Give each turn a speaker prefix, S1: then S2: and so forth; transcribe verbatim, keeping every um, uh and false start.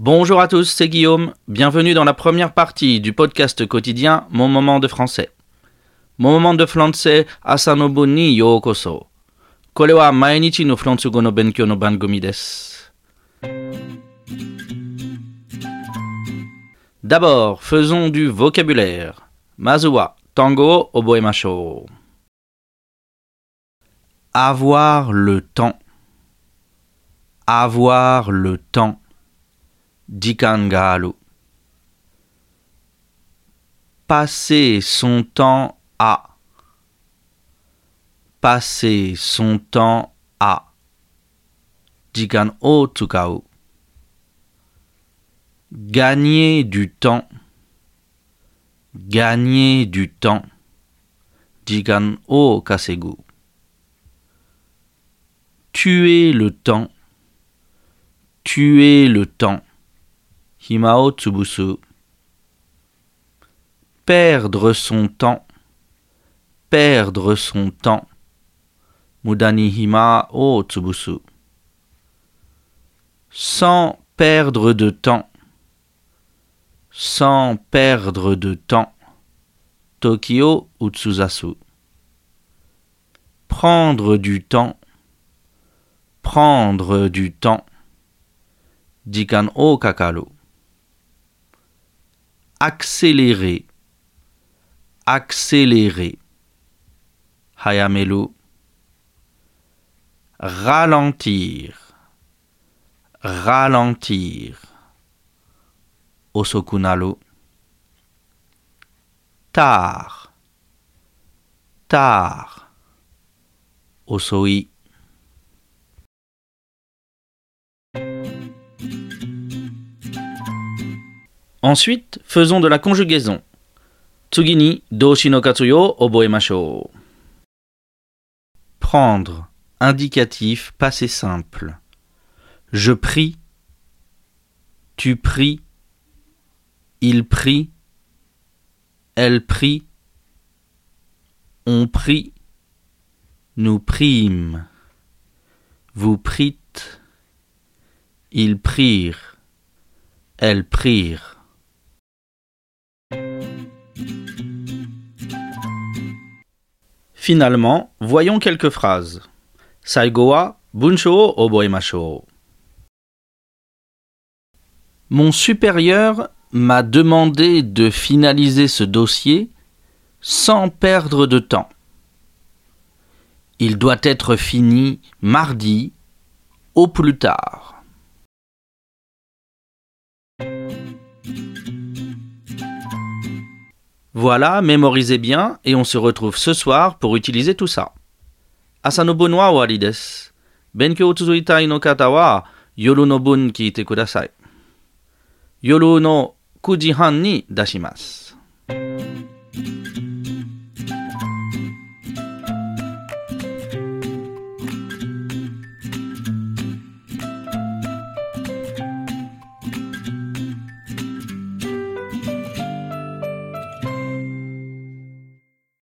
S1: Bonjour à tous, c'est Guillaume. Bienvenue dans la première partie du podcast quotidien Mon moment de français. Mon moment de français, Asanobu ni yokoso. Kore wa mainichi no fransugo no benkyou no bangumi desu. D'abord, faisons du vocabulaire. Mazu wa tango o oboemashou. Avoir le temps. Avoir le temps. Jikan ga aru. Passer son temps à. Passer son temps à. Jikan o tsukau. Gagner du temps. Gagner du temps. Jikan o kasegu. Tuer le temps. Tuer le temps. Hima o tsubusu. Perdre son temps. Perdre son temps. Muda ni hima o tsubusu. Sans perdre de temps. Sans perdre de temps. Toki o utsuzasu. Prendre du temps. Prendre du temps. Jikan o kakaru. Accélérer. Accélérer. Hayameru. Ralentir. Ralentir. Osokunaru. Tard. Tard. Osoi. Ensuite, faisons de la conjugaison. Tsugi ni doushi no katsuyo oboemashou. Prendre. Indicatif passé simple. Je prie. Tu pries. Il prie. Elle prie. On prie. Nous prîmes. Vous prîtes. Ils prirent. Elles prirent. Finalement, voyons quelques phrases. Saigo wa bunshō o oboemashou. Mon supérieur m'a demandé de finaliser ce dossier sans perdre de temps. Il doit être fini mardi au plus tard. Voilà, mémorisez bien et on se retrouve ce soir pour utiliser tout ça. Asanobu no wa owari desu. Benkyou o tsuzuitai no kata wa yoru no bun kiite kudasai. Yoru no ku ji han ni dashimasu.